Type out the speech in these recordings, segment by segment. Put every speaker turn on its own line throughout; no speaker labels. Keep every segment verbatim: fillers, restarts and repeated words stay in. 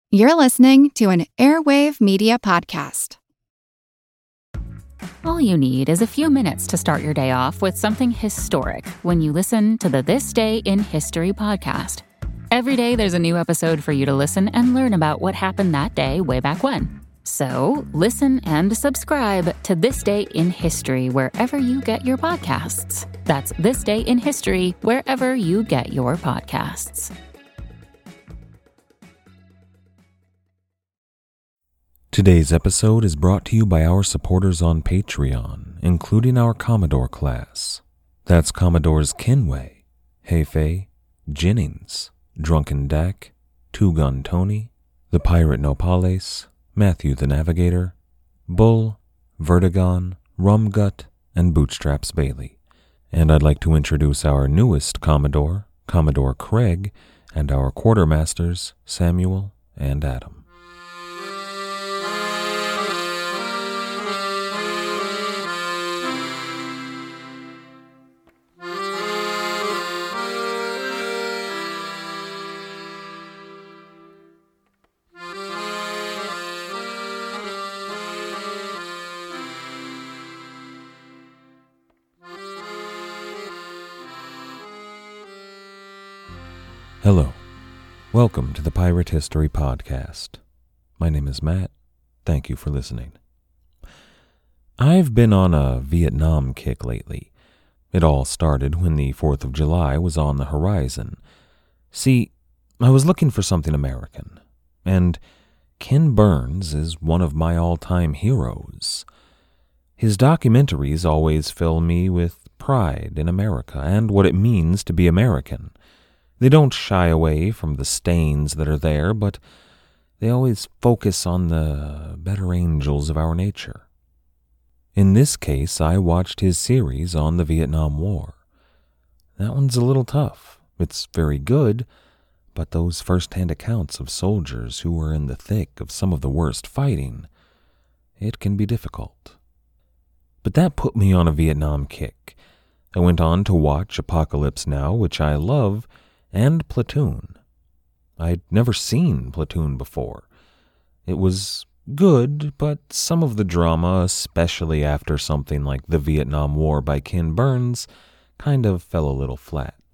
You're listening to an Airwave Media Podcast.
All you need is a few minutes to start your day off with something historic when you listen to the This Day in History podcast. Every day there's a new episode for you to listen and learn about what happened that day way back when. So listen and subscribe to This Day in History wherever you get your podcasts. That's This Day in History wherever you get your podcasts.
Today's episode is brought to you by our supporters on Patreon, including our Commodore class. That's Commodores Kenway, Heifei, Jennings, Drunken Dak, Two Gun Tony, the Pirate Nopales, Matthew the Navigator, Bull, Vertigon, Rumgut, and Bootstraps Bailey. And I'd like to introduce our newest Commodore, Commodore Craig, and our quartermasters, Samuel and Adam. Hello. Welcome to the Pirate History Podcast. My name is Matt. Thank you for listening. I've been on a Vietnam kick lately. It all started when the fourth of July was on the horizon. See, I was looking for something American, and Ken Burns is one of my all-time heroes. His documentaries always fill me with pride in America and what it means to be American. They don't shy away from the stains that are there, but they always focus on the better angels of our nature. In this case, I watched his series on the Vietnam War. That one's a little tough. It's very good, but those first-hand accounts of soldiers who were in the thick of some of the worst fighting, it can be difficult. But that put me on a Vietnam kick. I went on to watch Apocalypse Now, which I love, and Platoon. I'd never seen Platoon before. It was good, but some of the drama, especially after something like The Vietnam War by Ken Burns, kind of fell a little flat.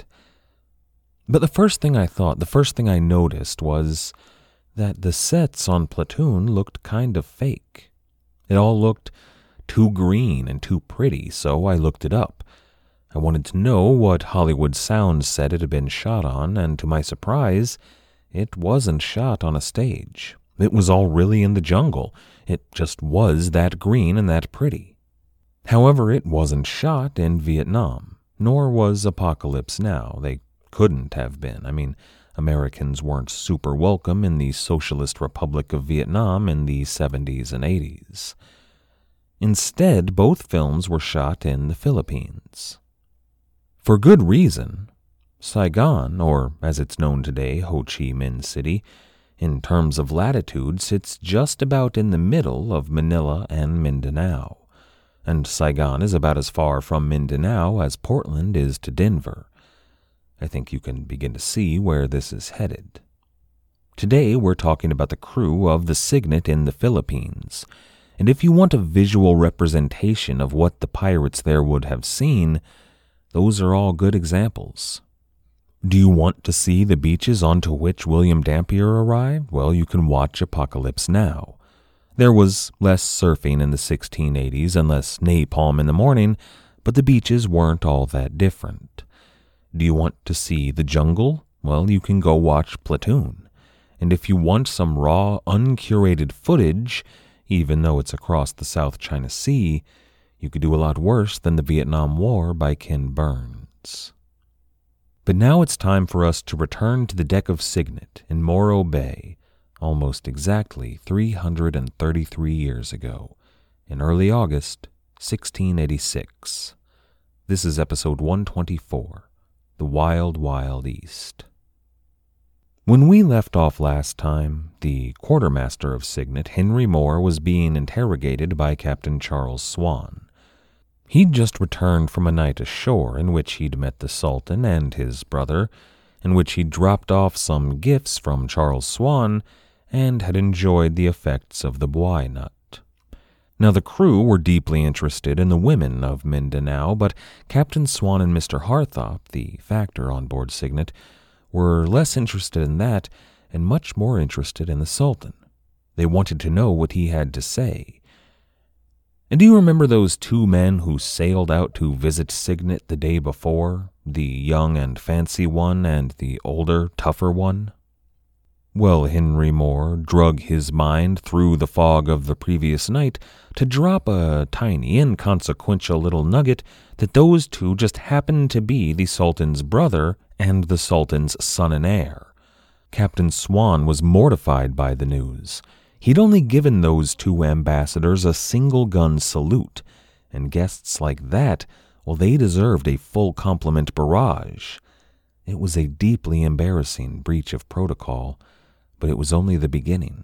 But the first thing I thought, the first thing I noticed was that the sets on Platoon looked kind of fake. It all looked too green and too pretty, so I looked it up. I wanted to know what Hollywood Sound said it had been shot on, and to my surprise, it wasn't shot on a stage. It was all really in the jungle. It just was that green and that pretty. However, it wasn't shot in Vietnam, nor was Apocalypse Now. They couldn't have been. I mean, Americans weren't super welcome in the Socialist Republic of Vietnam in the seventies and eighties. Instead, both films were shot in the Philippines. For good reason. Saigon, or as it's known today, Ho Chi Minh City, in terms of latitude, sits just about in the middle of Manila and Mindanao, and Saigon is about as far from Mindanao as Portland is to Denver. I think you can begin to see where this is headed. Today we're talking about the crew of the Cygnet in the Philippines, and if you want a visual representation of what the pirates there would have seen, those are all good examples. Do you want to see the beaches onto which William Dampier arrived? Well, you can watch Apocalypse Now. There was less surfing in the sixteen eighties and less napalm in the morning, but the beaches weren't all that different. Do you want to see the jungle? Well, you can go watch Platoon. And if you want some raw, uncurated footage, even though it's across the South China Sea, you could do a lot worse than the Vietnam War by Ken Burns. But now it's time for us to return to the deck of Cygnet in Morro Bay, almost exactly three hundred thirty-three years ago, in early August, sixteen eighty-six. This is episode one twenty-four, The Wild Wild East. When we left off last time, the quartermaster of Cygnet, Henry Moore, was being interrogated by Captain Charles Swan. He'd just returned from a night ashore in which he'd met the Sultan and his brother, in which he'd dropped off some gifts from Charles Swan, and had enjoyed the effects of the buay nut. Now the crew were deeply interested in the women of Mindanao, but Captain Swan and Mister Harthop, the factor on board Signet, were less interested in that and much more interested in the Sultan. They wanted to know what he had to say. And do you remember those two men who sailed out to visit Signet the day before, the young and fancy one and the older, tougher one? Well, Henry Moore drug his mind through the fog of the previous night to drop a tiny, inconsequential little nugget that those two just happened to be the Sultan's brother and the Sultan's son and heir. Captain Swan was mortified by the news. He'd only given those two ambassadors a single-gun salute, and guests like that, well, they deserved a full complement barrage. It was a deeply embarrassing breach of protocol, but it was only the beginning.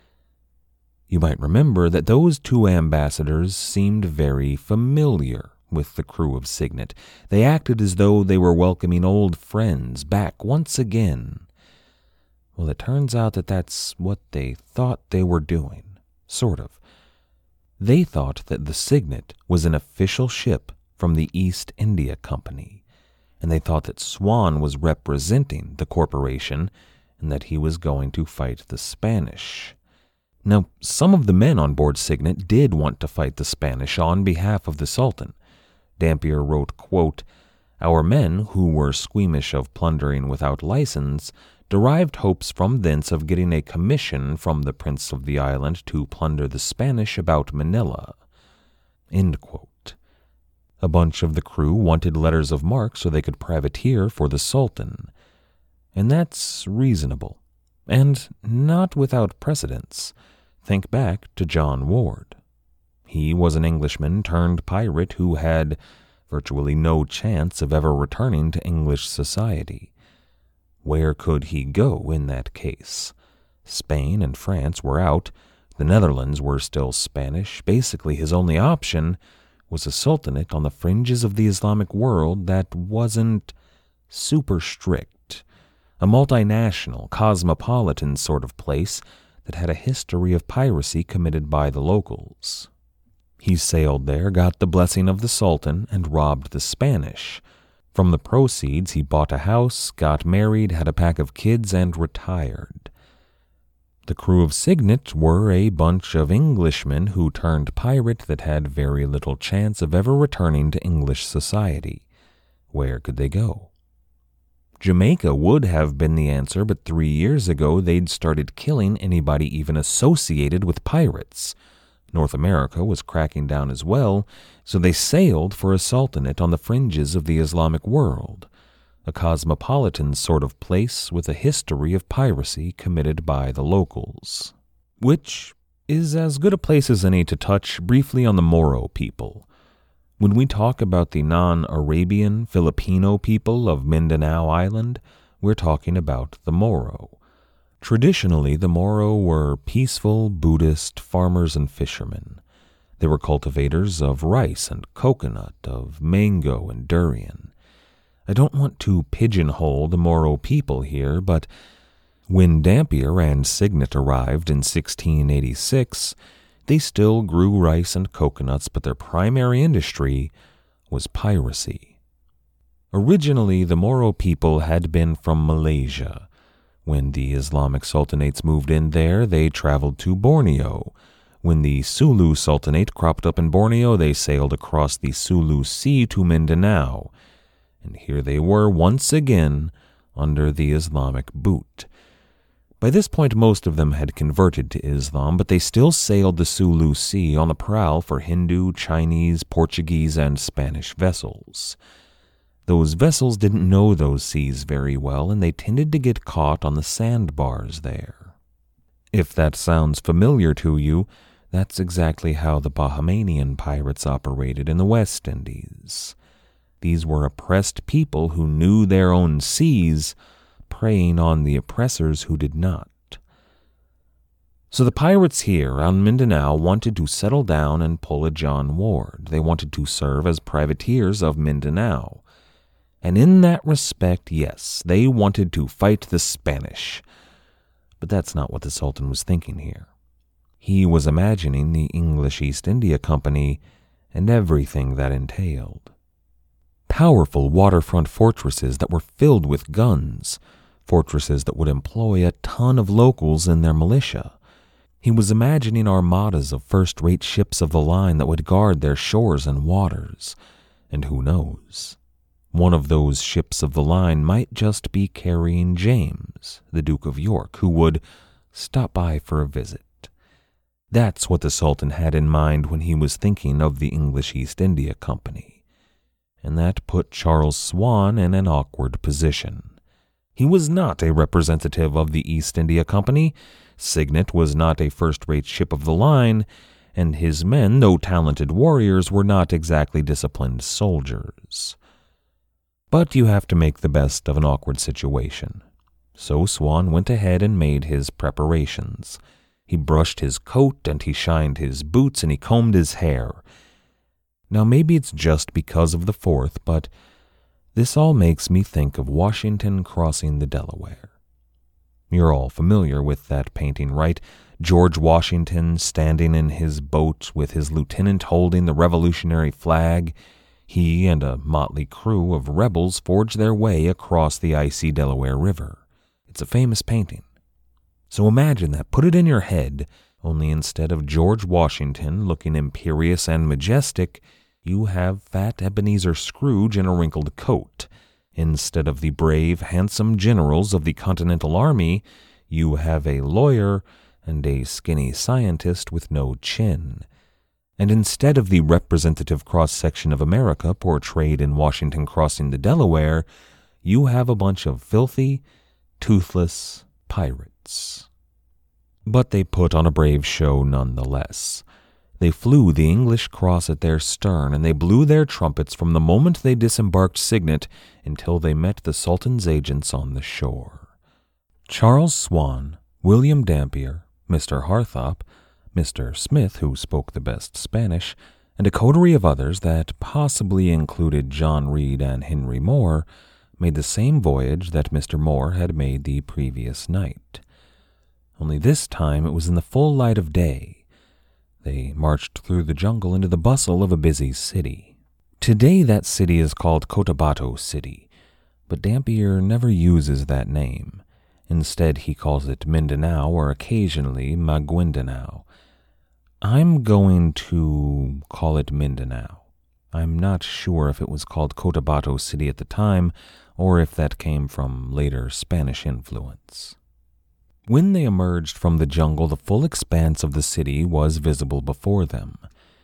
You might remember that those two ambassadors seemed very familiar with the crew of Signet. They acted as though they were welcoming old friends back once again. Well, it turns out that that's what they thought they were doing, sort of. They thought that the Signet was an official ship from the East India Company, and they thought that Swan was representing the corporation and that he was going to fight the Spanish. Now, some of the men on board Signet did want to fight the Spanish on behalf of the Sultan. Dampier wrote, quote, "Our men, who were squeamish of plundering without license, derived hopes from thence of getting a commission from the prince of the island to plunder the Spanish about Manila." End quote. A bunch of the crew wanted letters of marque so they could privateer for the Sultan. And that's reasonable, and not without precedence. Think back to John Ward. He was an Englishman turned pirate who had virtually no chance of ever returning to English society. Where could he go in that case? Spain and France were out. The Netherlands were still Spanish. Basically, his only option was a sultanate on the fringes of the Islamic world that wasn't super strict. A multinational, cosmopolitan sort of place that had a history of piracy committed by the locals. He sailed there, got the blessing of the Sultan, and robbed the Spanish. From the proceeds, he bought a house, got married, had a pack of kids, and retired. The crew of Signet were a bunch of Englishmen who turned pirate that had very little chance of ever returning to English society. Where could they go? Jamaica would have been the answer, but three years ago they'd started killing anybody even associated with pirates. North America was cracking down as well, so they sailed for a sultanate on the fringes of the Islamic world, a cosmopolitan sort of place with a history of piracy committed by the locals. Which is as good a place as any to touch briefly on the Moro people. When we talk about the non-Arabian Filipino people of Mindanao Island, we're talking about the Moro. Traditionally, the Moro were peaceful Buddhist farmers and fishermen. They were cultivators of rice and coconut, of mango and durian. I don't want to pigeonhole the Moro people here, but when Dampier and Signet arrived in sixteen eighty-six, they still grew rice and coconuts, but their primary industry was piracy. Originally, the Moro people had been from Malaysia. When the Islamic sultanates moved in there, they traveled to Borneo. When the Sulu Sultanate cropped up in Borneo, they sailed across the Sulu Sea to Mindanao. And here they were once again under the Islamic boot. By this point, most of them had converted to Islam, but they still sailed the Sulu Sea on the prowl for Hindu, Chinese, Portuguese, and Spanish vessels. Those vessels didn't know those seas very well, and they tended to get caught on the sandbars there. If that sounds familiar to you, that's exactly how the Bahamian pirates operated in the West Indies. These were oppressed people who knew their own seas, preying on the oppressors who did not. So the pirates here on Mindanao wanted to settle down and pull a John Ward. They wanted to serve as privateers of Mindanao. And in that respect, yes, they wanted to fight the Spanish. But that's not what the Sultan was thinking here. He was imagining the English East India Company and everything that entailed. Powerful waterfront fortresses that were filled with guns, fortresses that would employ a ton of locals in their militia. He was imagining armadas of first-rate ships of the line that would guard their shores and waters. And who knows? One of those ships of the line might just be carrying James, the Duke of York, who would stop by for a visit. That's what the Sultan had in mind when he was thinking of the English East India Company. And that put Charles Swann in an awkward position. He was not a representative of the East India Company, Signet was not a first-rate ship of the line, and his men, though talented warriors, were not exactly disciplined soldiers. But you have to make the best of an awkward situation. So Swann went ahead and made his preparations. He brushed his coat, and he shined his boots, and he combed his hair. Now maybe it's just because of the Fourth, but this all makes me think of Washington crossing the Delaware. You're all familiar with that painting, right? George Washington standing in his boat with his lieutenant holding the Revolutionary flag. He and a motley crew of rebels forge their way across the icy Delaware River. It's a famous painting. So imagine that, put it in your head, only instead of George Washington looking imperious and majestic, you have fat Ebenezer Scrooge in a wrinkled coat. Instead of the brave, handsome generals of the Continental Army, you have a lawyer and a skinny scientist with no chin. And instead of the representative cross-section of America portrayed in Washington crossing the Delaware, you have a bunch of filthy, toothless pirates. But they put on a brave show nonetheless. They flew the English cross at their stern, and they blew their trumpets from the moment they disembarked Signet until they met the Sultan's agents on the shore. Charles Swann, William Dampier, Mister Harthop, Mister Smith, who spoke the best Spanish, and a coterie of others that possibly included John Reed and Henry Moore, made the same voyage that Mister Moore had made the previous night. Only this time it was in the full light of day. They marched through the jungle into the bustle of a busy city. Today that city is called Cotabato City, but Dampier never uses that name. Instead, he calls it Mindanao or occasionally Maguindanao. I'm going to call it Mindanao. I'm not sure if it was called Cotabato City at the time or if that came from later Spanish influence. When they emerged from the jungle, the full expanse of the city was visible before them.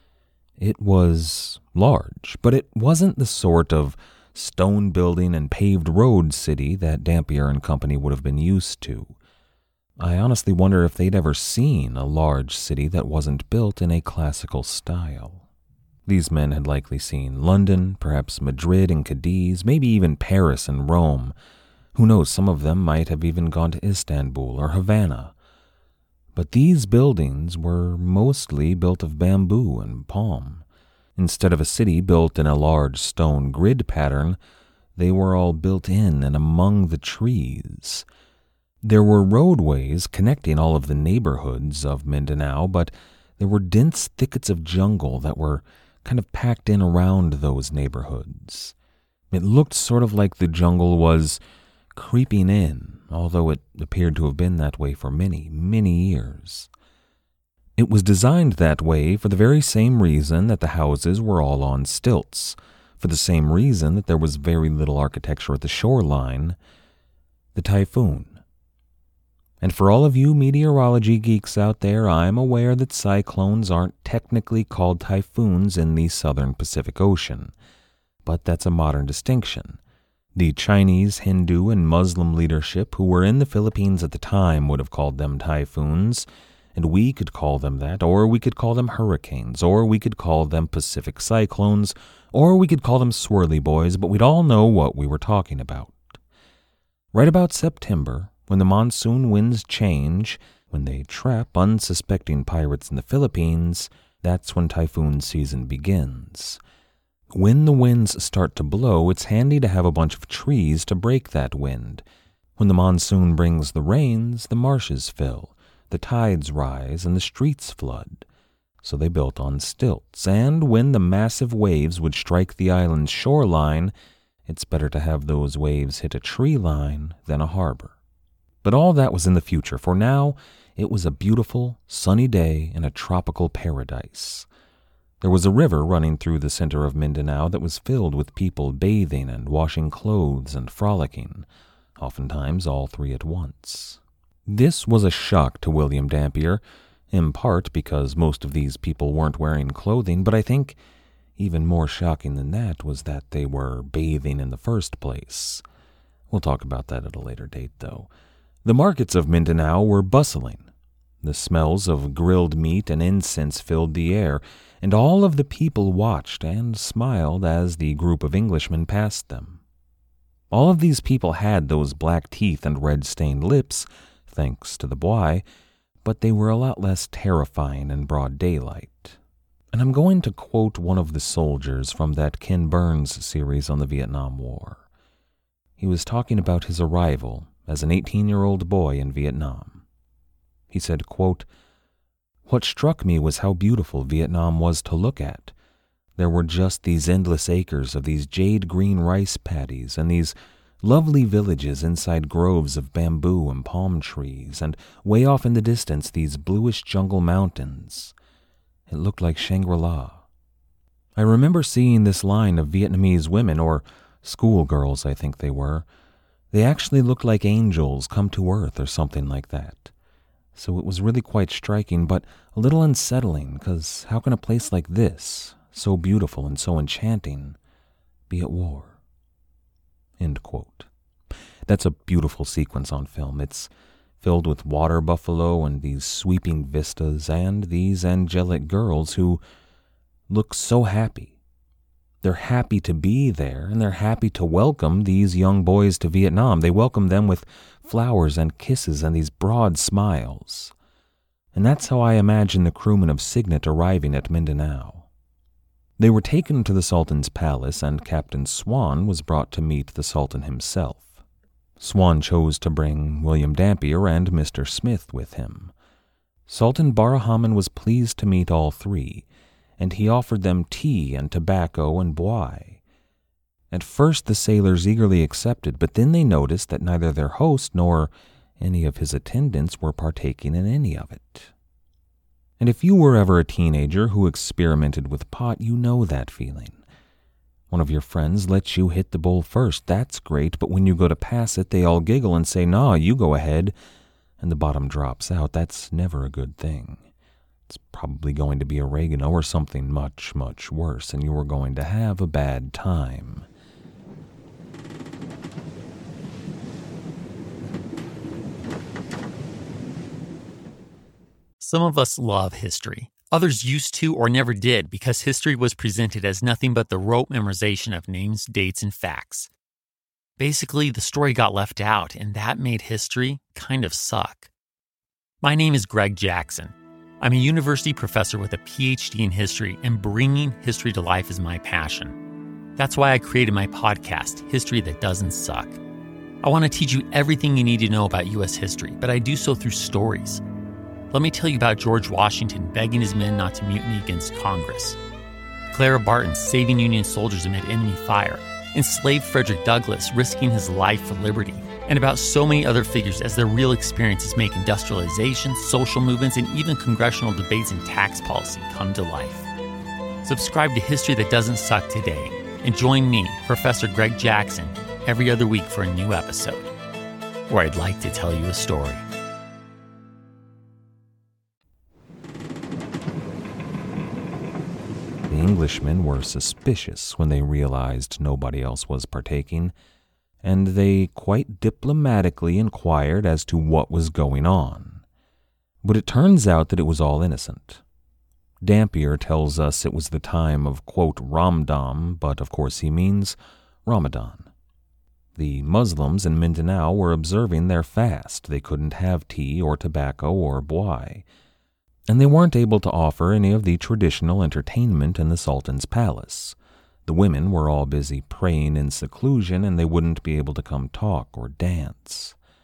It was large, but it wasn't the sort of stone building and paved road city that Dampier and Company would have been used to. I honestly wonder if they'd ever seen a large city that wasn't built in a classical style. These men had likely seen London, perhaps Madrid and Cadiz, maybe even Paris and Rome. Who knows, some of them might have even gone to Istanbul or Havana. But these buildings were mostly built of bamboo and palm. Instead of a city built in a large stone grid pattern, they were all built in and among the trees. There were roadways connecting all of the neighborhoods of Mindanao, but there were dense thickets of jungle that were kind of packed in around those neighborhoods. It looked sort of like the jungle was creeping in, although it appeared to have been that way for many, many years. It was designed that way for the very same reason that the houses were all on stilts, for the same reason that there was very little architecture at the shoreline, the typhoon. And for all of you meteorology geeks out there, I'm aware that cyclones aren't technically called typhoons in the southern Pacific Ocean, but that's a modern distinction. The Chinese, Hindu, and Muslim leadership who were in the Philippines at the time would have called them typhoons, and we could call them that, or we could call them hurricanes, or we could call them Pacific cyclones, or we could call them swirly boys, but we'd all know what we were talking about. Right about September, when the monsoon winds change, when they trap unsuspecting pirates in the Philippines, that's when typhoon season begins. When the winds start to blow, it's handy to have a bunch of trees to break that wind. When the monsoon brings the rains, the marshes fill, the tides rise, and the streets flood. So they built on stilts, and when the massive waves would strike the island's shoreline, it's better to have those waves hit a tree line than a harbor. But all that was in the future, for now it was a beautiful, sunny day in a tropical paradise. There was a river running through the center of Mindanao that was filled with people bathing and washing clothes and frolicking, oftentimes all three at once. This was a shock to William Dampier, in part because most of these people weren't wearing clothing, but I think even more shocking than that was that they were bathing in the first place. We'll talk about that at a later date, though. The markets of Mindanao were bustling. The smells of grilled meat and incense filled the air, and all of the people watched and smiled as the group of Englishmen passed them. All of these people had those black teeth and red-stained lips, thanks to the boy, but they were a lot less terrifying in broad daylight. And I'm going to quote one of the soldiers from that Ken Burns series on the Vietnam War. He was talking about his arrival as an eighteen-year-old boy in Vietnam. He said, quote, "What struck me was how beautiful Vietnam was to look at. There were just these endless acres of these jade-green rice paddies and these lovely villages inside groves of bamboo and palm trees, and way off in the distance these bluish jungle mountains. It looked like Shangri-La. I remember seeing this line of Vietnamese women, or schoolgirls I think they were. They actually looked like angels come to earth or something like that. So it was really quite striking, but a little unsettling, because how can a place like this, so beautiful and so enchanting, be at war?" End quote. That's a beautiful sequence on film. It's filled with water buffalo and these sweeping vistas and these angelic girls who look so happy. They're happy to be there, and they're happy to welcome these young boys to Vietnam. They welcome them with flowers and kisses and these broad smiles. And that's how I imagine the crewmen of Cygnet arriving at Mindanao. They were taken to the Sultan's palace, and Captain Swan was brought to meet the Sultan himself. Swan chose to bring William Dampier and Mister Smith with him. Sultan Barahaman was pleased to meet all three, and he offered them tea and tobacco and boy. At first the sailors eagerly accepted, but then they noticed that neither their host nor any of his attendants were partaking in any of it. And if you were ever a teenager who experimented with pot, you know that feeling. One of your friends lets you hit the bowl first. That's great, but when you go to pass it, they all giggle and say, "Nah, you go ahead," and the bottom drops out. That's never a good thing. It's probably going to be oregano or something much, much worse, and you are going to have a bad time.
Some of us love history. Others used to or never did because history was presented as nothing but the rote memorization of names, dates, and facts. Basically, the story got left out, and that made history kind of suck. My name is Greg Jackson. I'm a university professor with a P H D in history, and bringing history to life is my passion. That's why I created my podcast, History That Doesn't Suck. I want to teach you everything you need to know about U S history, but I do so through stories. Let me tell you about George Washington begging his men not to mutiny against Congress, Clara Barton saving Union soldiers amid enemy fire, enslaved Frederick Douglass risking his life for liberty, and about so many other figures as their real experiences make industrialization, social movements, and even congressional debates and tax policy come to life. Subscribe to History That Doesn't Suck today, and join me, Professor Greg Jackson, every other week for a new episode, where I'd like to tell you a story.
The Englishmen were suspicious when they realized nobody else was partaking, and they quite diplomatically inquired as to what was going on. But it turns out that it was all innocent. Dampier tells us it was the time of, quote, Ramdam, but of course he means Ramadan. The Muslims in Mindanao were observing their fast. They couldn't have tea or tobacco or boy, and they weren't able to offer any of the traditional entertainment in the Sultan's palace. The women were all busy praying in seclusion, and they wouldn't be able to come talk or dance.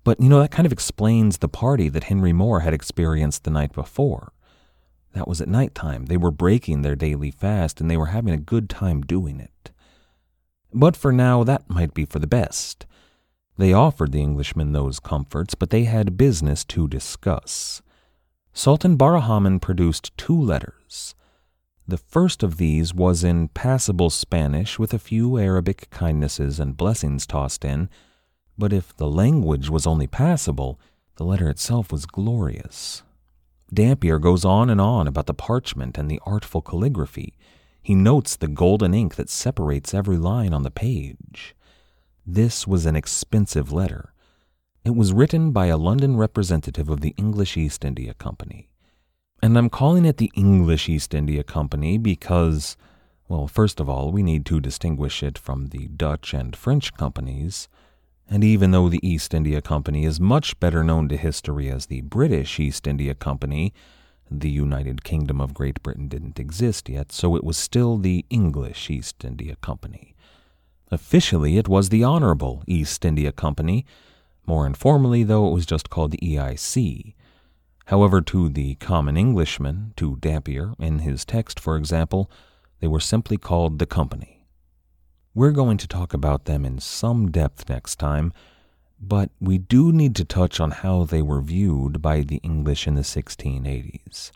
But, you know, that kind of explains the party that Henry Moore had experienced the night before. That was at nighttime. They were breaking their daily fast, and they were having a good time doing it. But for now, that might be for the best. They offered the Englishmen those comforts, but they had business to discuss. Sultan Bahraman produced two letters. The first of these was in passable Spanish with a few Arabic kindnesses and blessings tossed in, but if the language was only passable, the letter itself was glorious. Dampier goes on and on about the parchment and the artful calligraphy. He notes the golden ink that separates every line on the page. This was an expensive letter. It was written by a London representative of the English East India Company. And I'm calling it the English East India Company because, well, first of all, we need to distinguish it from the Dutch and French companies. And even though the East India Company is much better known to history as the British East India Company, the United Kingdom of Great Britain didn't exist yet, so it was still the English East India Company. Officially, it was the Honorable East India Company. More informally, though, it was just called the E I C. However, to the common Englishman, to Dampier, in his text, for example, they were simply called the Company. We're going to talk about them in some depth next time, but we do need to touch on how they were viewed by the English in the sixteen eighties.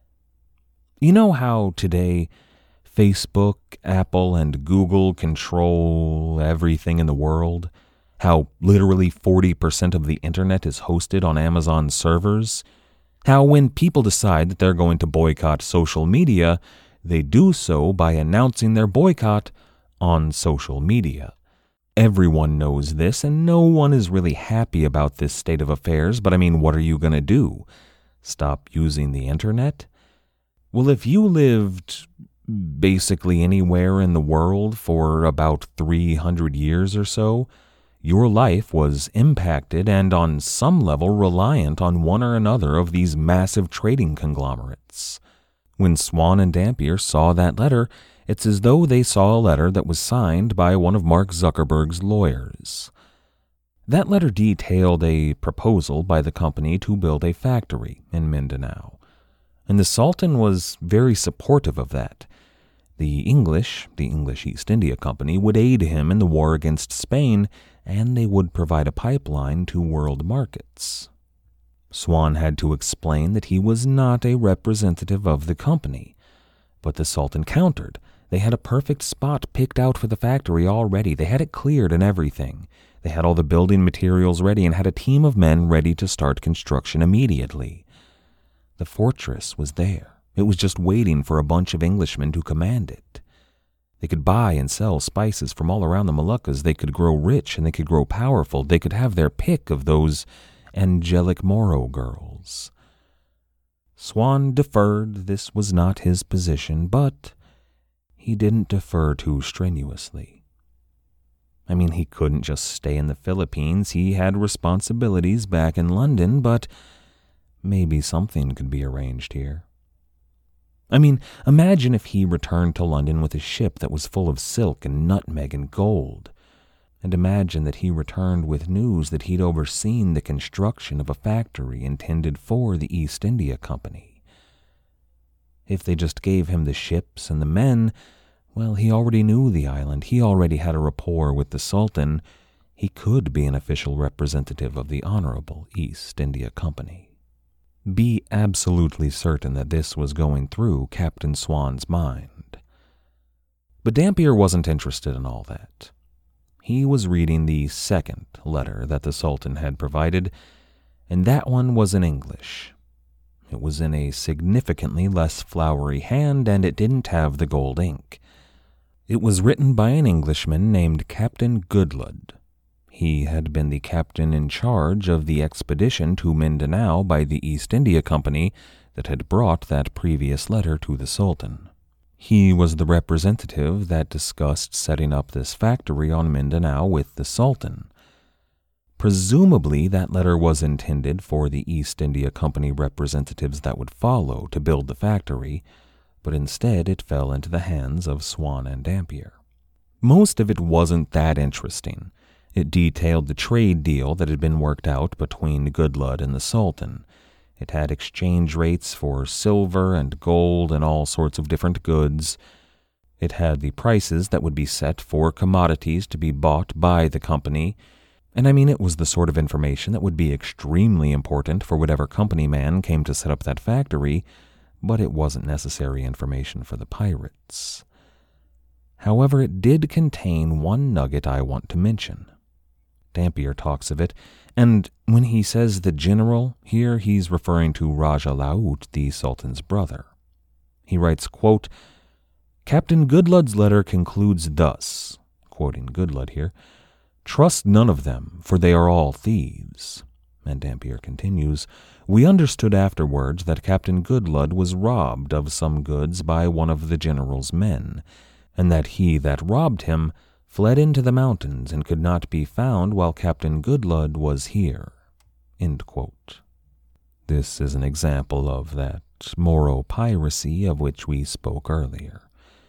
You know how today Facebook, Apple, and Google control everything in the world? How literally forty percent of the internet is hosted on Amazon servers? How when people decide that they're going to boycott social media, they do so by announcing their boycott on social media. Everyone knows this, and no one is really happy about this state of affairs, but I mean, what are you going to do? Stop using the internet? Well, if you lived basically anywhere in the world for about three hundred years or so, your life was impacted and on some level reliant on one or another of these massive trading conglomerates. When Swan and Dampier saw that letter, it's as though they saw a letter that was signed by one of Mark Zuckerberg's lawyers. That letter detailed a proposal by the company to build a factory in Mindanao, and the Sultan was very supportive of that. The English, the English East India Company, would aid him in the war against Spain, and they would provide a pipeline to world markets. Swan had to explain that he was not a representative of the company, but the Sultan countered. They had a perfect spot picked out for the factory already. They had it cleared and everything. They had all the building materials ready and had a team of men ready to start construction immediately. The fortress was there. It was just waiting for a bunch of Englishmen to command it. They could buy and sell spices from all around the Moluccas. They could grow rich and they could grow powerful. They could have their pick of those angelic Moro girls. Swan deferred. This was not his position, but he didn't defer too strenuously. I mean, he couldn't just stay in the Philippines. He had responsibilities back in London, but maybe something could be arranged here. I mean, imagine if he returned to London with a ship that was full of silk and nutmeg and gold. And imagine that he returned with news that he'd overseen the construction of a factory intended for the East India Company. If they just gave him the ships and the men, well, he already knew the island. He already had a rapport with the Sultan. He could be an official representative of the Honorable East India Company. Be absolutely certain that this was going through Captain Swan's mind. But Dampier wasn't interested in all that. He was reading the second letter that the Sultan had provided, and that one was in English. It was in a significantly less flowery hand, and it didn't have the gold ink. It was written by an Englishman named Captain Goodlud. He had been the captain in charge of the expedition to Mindanao by the East India Company that had brought that previous letter to the Sultan. He was the representative that discussed setting up this factory on Mindanao with the Sultan. Presumably, that letter was intended for the East India Company representatives that would follow to build the factory, but instead it fell into the hands of Swan and Dampier. Most of it wasn't that interesting. It detailed the trade deal that had been worked out between Goodlud and the Sultan. It had exchange rates for silver and gold and all sorts of different goods. It had the prices that would be set for commodities to be bought by the company. And I mean, it was the sort of information that would be extremely important for whatever company man came to set up that factory, but it wasn't necessary information for the pirates. However, it did contain one nugget I want to mention. Dampier talks of it, and when he says the general, here he's referring to Raja Laut, the Sultan's brother. He writes, quote, "Captain Goodlud's letter concludes thus," quoting Goodlud here, "Trust none of them, for they are all thieves." And Dampier continues, "We understood afterwards that Captain Goodlud was robbed of some goods by one of the general's men, and that he that robbed him fled into the mountains and could not be found while Captain Goodlud was here." End quote. This is an example of that Moro piracy of which we spoke earlier.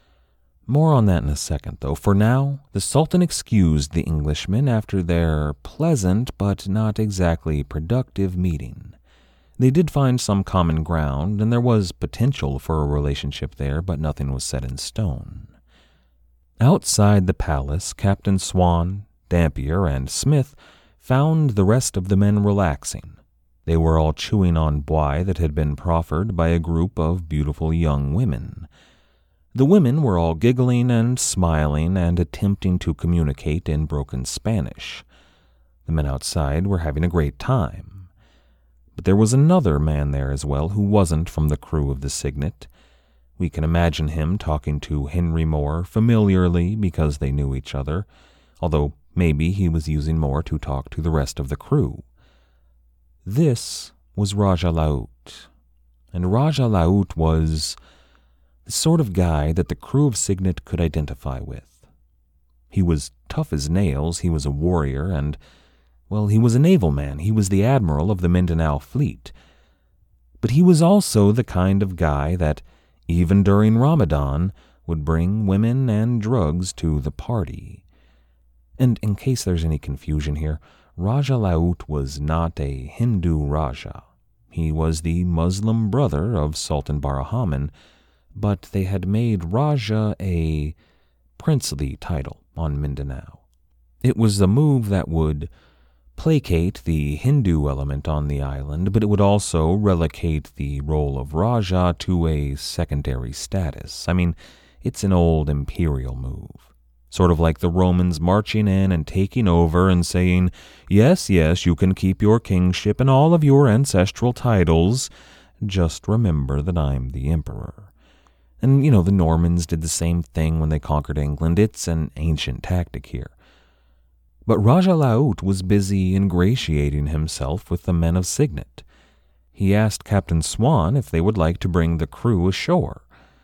More on that in a second, though. For now, the Sultan excused the Englishmen after their pleasant but not exactly productive meeting. They did find some common ground, and there was potential for a relationship there, but nothing was set in stone. Outside the palace, Captain Swan, Dampier, and Smith found the rest of the men relaxing. They were all chewing on buy that had been proffered by a group of beautiful young women. The women were all giggling and smiling and attempting to communicate in broken Spanish. The men outside were having a great time. But there was another man there as well who wasn't from the crew of the Signet. We can imagine him talking to Henry Moore familiarly because they knew each other, although maybe he was using Moore to talk to the rest of the crew. This was Raja Laut, and Raja Laut was the sort of guy that the crew of Signet could identify with. He was tough as nails, he was a warrior, and, well, he was a naval man. He was the admiral of the Mindanao fleet. But he was also the kind of guy that, even during Ramadan, would bring women and drugs to the party. And in case there's any confusion here, Raja Laut was not a Hindu Raja. He was the Muslim brother of Sultan Barahaman, but they had made Raja a princely title on Mindanao. It was a move that would placate the Hindu element on the island, but it would also relegate the role of Raja to a secondary status. I mean, it's an old imperial move. Sort of like the Romans marching in and taking over and saying, yes, yes, you can keep your kingship and all of your ancestral titles. Just remember that I'm the emperor. And, you know, the Normans did the same thing when they conquered England. It's an ancient tactic here. But Raja Laut was busy ingratiating himself with the men of Signet. He asked Captain Swan if they would like to bring the crew ashore.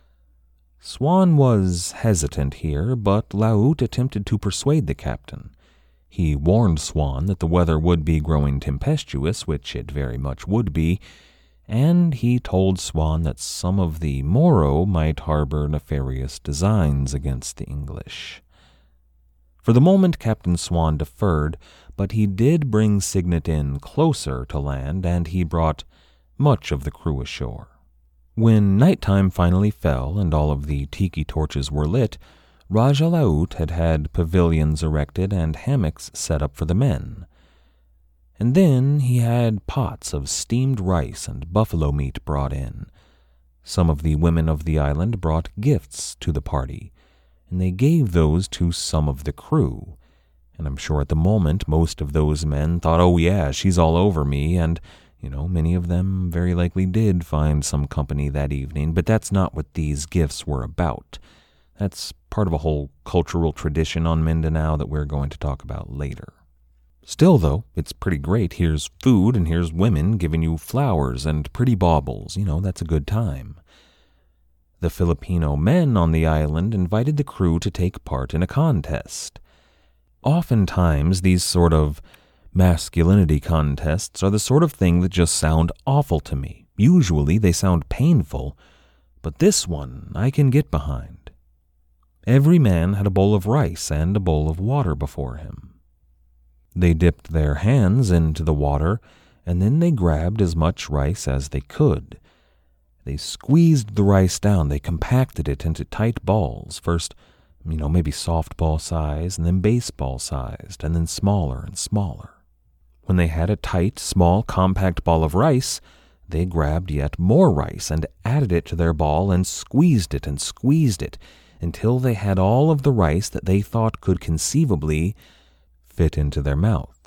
Swan was hesitant here, but Laut attempted to persuade the captain. He warned Swan that the weather would be growing tempestuous, which it very much would be, and he told Swan that some of the Moro might harbor nefarious designs against the English. For the moment, Captain Swan deferred, but he did bring Signet in closer to land, and he brought much of the crew ashore. When nighttime finally fell and all of the tiki torches were lit, Raja Laut had had pavilions erected and hammocks set up for the men. And then he had pots of steamed rice and buffalo meat brought in. Some of the women of the island brought gifts to the party, and they gave those to some of the crew. And I'm sure at the moment most of those men thought, oh yeah, she's all over me, and, you know, many of them very likely did find some company that evening, but that's not what these gifts were about. That's part of a whole cultural tradition on Mindanao that we're going to talk about later. Still, though, it's pretty great. Here's food and here's women giving you flowers and pretty baubles. You know, that's a good time. The Filipino men on the island invited the crew to take part in a contest. Oftentimes, these sort of masculinity contests are the sort of thing that just sound awful to me. Usually they sound painful, but this one I can get behind. Every man had a bowl of rice and a bowl of water before him. They dipped their hands into the water, and then they grabbed as much rice as they could. They squeezed the rice down. They compacted it into tight balls, first, you know, maybe softball size, and then baseball sized, and then smaller and smaller. When they had a tight, small, compact ball of rice, they grabbed yet more rice and added it to their ball and squeezed it and squeezed it until they had all of the rice that they thought could conceivably fit into their mouth.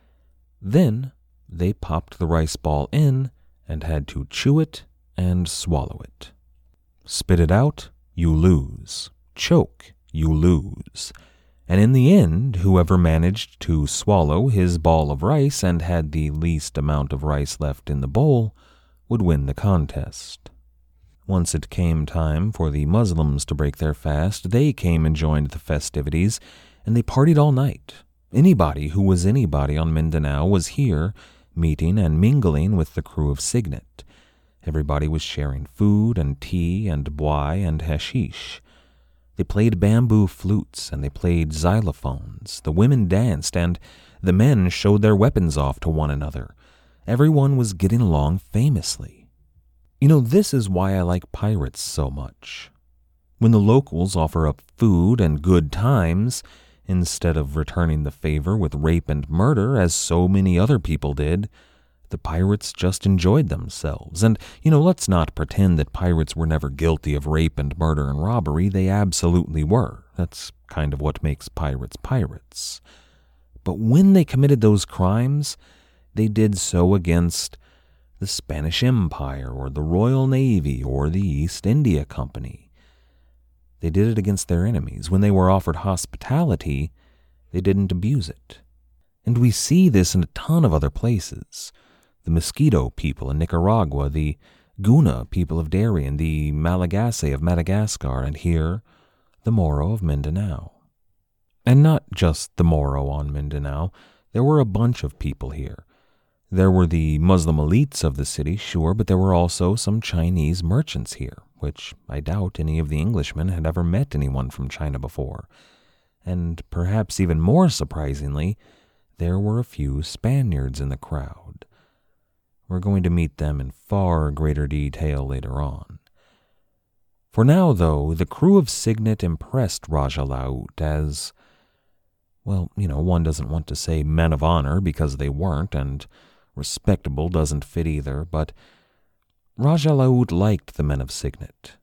Then they popped the rice ball in and had to chew it and swallow it. Spit it out, you lose. Choke, you lose. And in the end, whoever managed to swallow his ball of rice and had the least amount of rice left in the bowl would win the contest. Once it came time for the Muslims to break their fast, they came and joined the festivities, and they partied all night. Anybody who was anybody on Mindanao was here, meeting and mingling with the crew of Signet. Everybody was sharing food and tea and buay and hashish. They played bamboo flutes and they played xylophones. The women danced and the men showed their weapons off to one another. Everyone was getting along famously. You know, this is why I like pirates so much. When the locals offer up food and good times, instead of returning the favor with rape and murder, as so many other people did, the pirates just enjoyed themselves. And, you know, let's not pretend that pirates were never guilty of rape and murder and robbery. They absolutely were. That's kind of what makes pirates pirates. But when they committed those crimes, they did so against the Spanish Empire or the Royal Navy or the East India Company. They did it against their enemies. When they were offered hospitality, they didn't abuse it. And we see this in a ton of other places. The Mosquito people in Nicaragua, the Guna people of Darien, the Malagasy of Madagascar, and here, the Moro of Mindanao. And not just the Moro on Mindanao. There were a bunch of people here. There were the Muslim elites of the city, sure, but there were also some Chinese merchants here, which I doubt any of the Englishmen had ever met anyone from China before. And perhaps even more surprisingly, there were a few Spaniards in the crowd. We're going to meet them in far greater detail later on. For now, though, the crew of Signet impressed Raja Laut as, well, you know, one doesn't want to say men of honor because they weren't, and respectable doesn't fit either, but Raja Laut liked the men of Signet.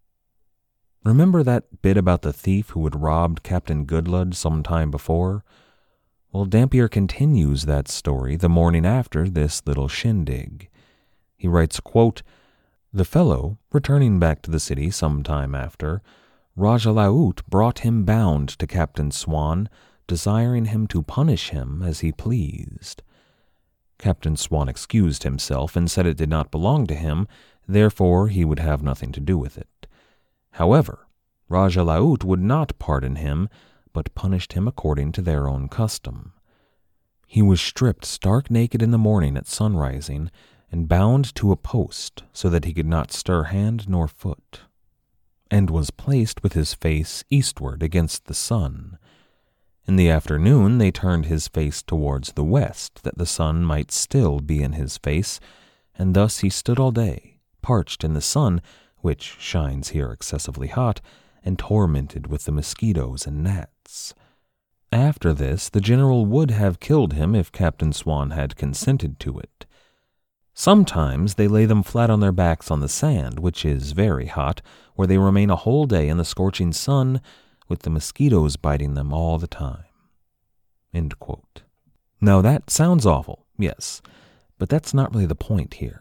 Remember that bit about the thief who had robbed Captain Goodlud some time before? Well, Dampier continues that story the morning after this little shindig. He writes, quote, "The fellow, returning back to the city some time after, Raja Laut brought him bound to Captain Swan, desiring him to punish him as he pleased. Captain Swan excused himself and said it did not belong to him, therefore he would have nothing to do with it. However, Raja Laut would not pardon him, but punished him according to their own custom. He was stripped stark naked in the morning at sunrising, and bound to a post so that he could not stir hand nor foot, and was placed with his face eastward against the sun. In the afternoon they turned his face towards the west, that the sun might still be in his face, and thus he stood all day, parched in the sun, which shines here excessively hot, and tormented with the mosquitoes and gnats. After this, the general would have killed him if Captain Swan had consented to it. Sometimes they lay them flat on their backs on the sand, which is very hot, where they remain a whole day in the scorching sun, with the mosquitoes biting them all the time." End quote. Now that sounds awful, yes, but that's not really the point here.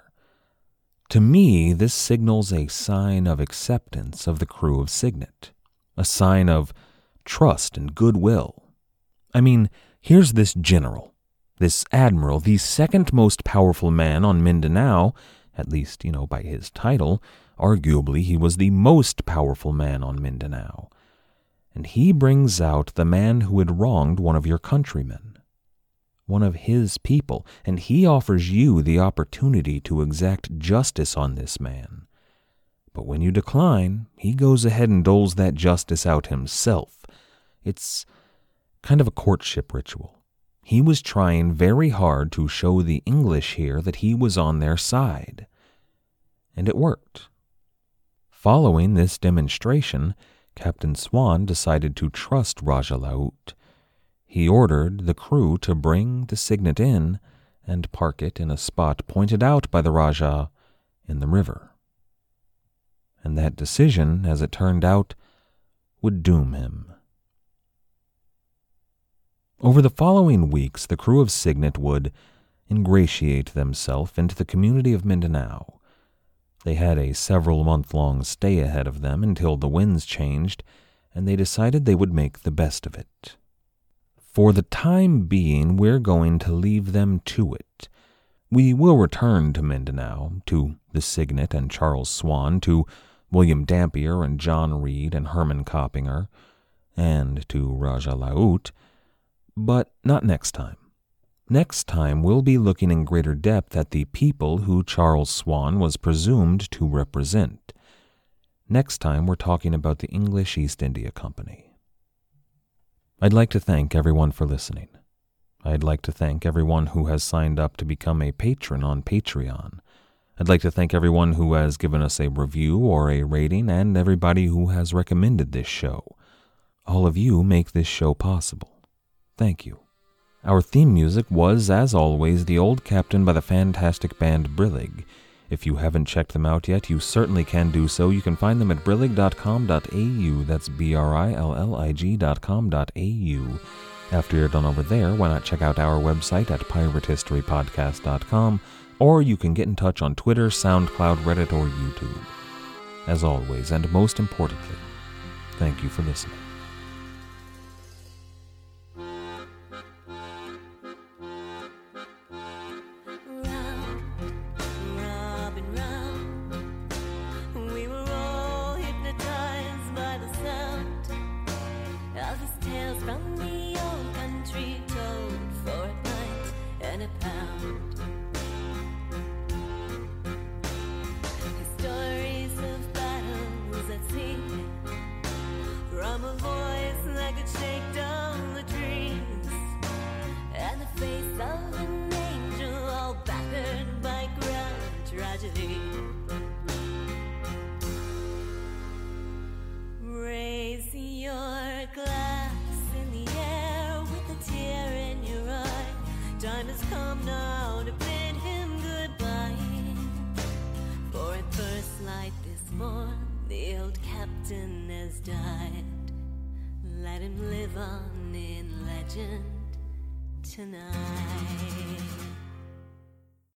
To me, this signals a sign of acceptance of the crew of Signet, a sign of trust and goodwill. I mean, here's this general, this admiral, the second most powerful man on Mindanao, at least, you know, by his title. Arguably, he was the most powerful man on Mindanao. And he brings out the man who had wronged one of your countrymen, one of his people, and he offers you the opportunity to exact justice on this man. But when you decline, he goes ahead and doles that justice out himself. It's kind of a courtship ritual. He was trying very hard to show the English here that he was on their side. And it worked. Following this demonstration, Captain Swan decided to trust Raja Laut. He ordered the crew to bring the Signet in and park it in a spot pointed out by the Raja in the river. And that decision, as it turned out, would doom him. Over the following weeks, the crew of Signet would ingratiate themselves into the community of Mindanao. They had a several-month-long stay ahead of them until the winds changed, and they decided they would make the best of it. For the time being, we're going to leave them to it. We will return to Mindanao, to the Signet and Charles Swan, to William Dampier and John Reed and Herman Coppinger, and to Raja Laut, but not next time. Next time, we'll be looking in greater depth at the people who Charles Swan was presumed to represent. Next time, we're talking about the English East India Company. I'd like to thank everyone for listening. I'd like to thank everyone who has signed up to become a patron on Patreon. I'd like to thank everyone who has given us a review or a rating, and everybody who has recommended this show. All of you make this show possible. Thank you. Our theme music was, as always, The Old Captain by the fantastic band Brillig. If you haven't checked them out yet, you certainly can do so. You can find them at brillig dot com dot a u. That's B R I L L I G dot com dot a u. After you're done over there, why not check out our website at pirate history podcast dot com, or you can get in touch on Twitter, SoundCloud, Reddit, or YouTube. As always, and most importantly, thank you for listening.
Raise your glass in the air with a tear in your eye. Time has come now to bid him goodbye. For at first light this morn, the old captain has died. Let him live on in legend tonight.